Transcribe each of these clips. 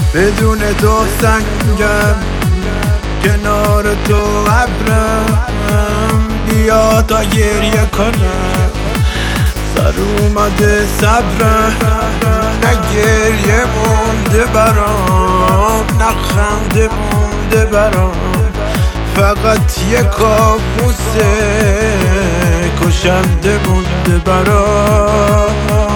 بدون تو سنگم، کنار تو ابرم. بیا تا گریه کنم، سر اومده صبرم. نه گریه مونده برام، نه خنده مونده برام، فقط یه کابوسه کشنده مونده برام.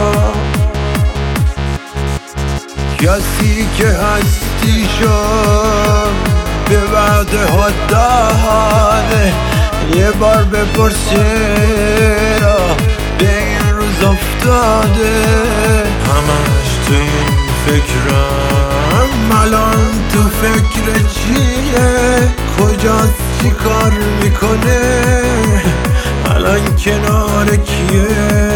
کسی که هستی شد به وعده ها داده، یه بار بپرس چرا به این روز افتاده. همش تو این فکرم، الان تو فکر چیه؟ کجاست؟ چی کار میکنه؟ الان کنار کیه؟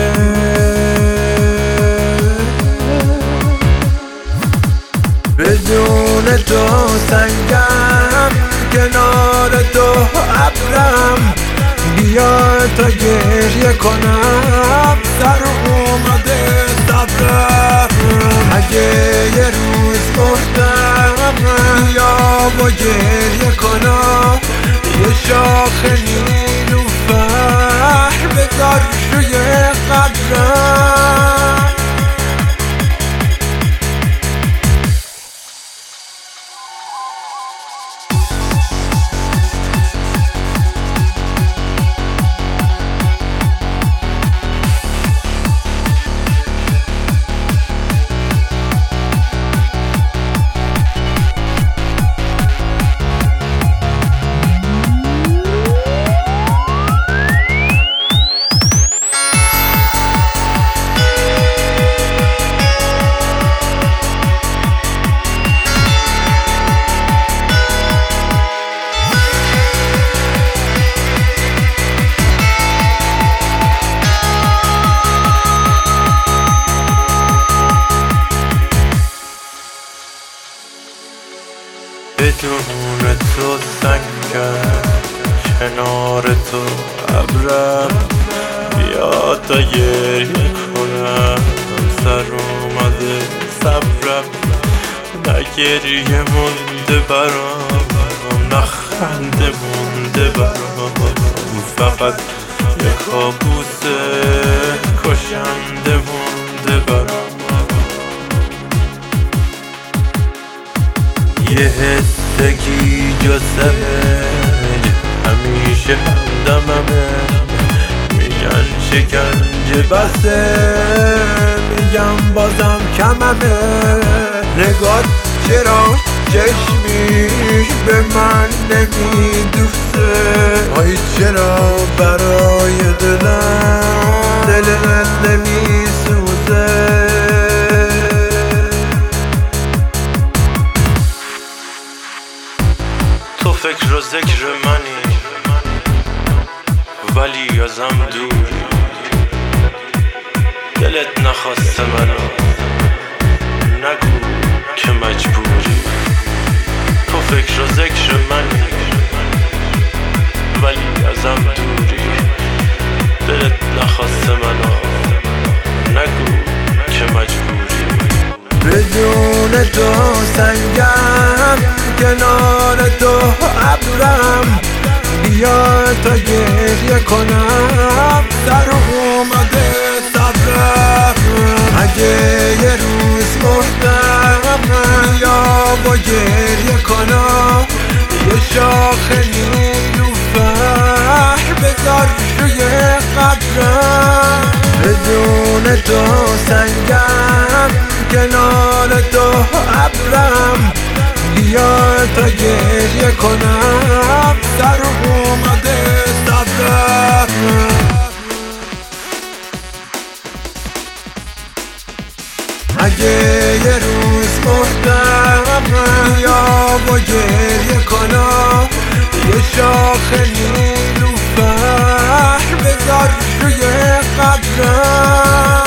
بدون تو سنگم، کنار تو ابرم. بیا تا گریه کنم، سر اومده صبرم. اگه یه روز مردم، بیا و گریه کنم. یه شاخ نیلوفر بذار روی قبرم. بدون تو سنگم، کنار تو ابرم. بیا تا گریه کنم، سر اومده صبرم. نه گریه مونده برام، نه خنده مونده برام، فقط یه کابوسه کشنده مونده برام. یه حسگی جسمه همیشه همدممه. میگن شکنجه بسه، میگم بازم کممه. نگات چرا چشمیش به من نمیدوسته؟ آی چرا برای دلم دل من نمیسوزه؟ تو فکر و ذکر منی، ولی ازم دوری. دلت نخواسته منو، نگو که مجبوری. تو فکر و ذکر منی، ولی ازم دوری. دلت نخواسته منو، نگو که مجبوری. بدون تو سنگم، کنار تو ابرم. بیا تا گریه کنم، سر اومده صبرم. اگه یه روز مردم، بیا و گریه کنم. یه شاخ نیلوفر بذار روی قبرم. بدون تو سنگم، کنار تو ابرم. بیا تا گریه کنم، سر اومده صبرم. اگه یه روز مردم، بیا و گریه کنم. یه شاخ نیلوفر بذار روی قبرم.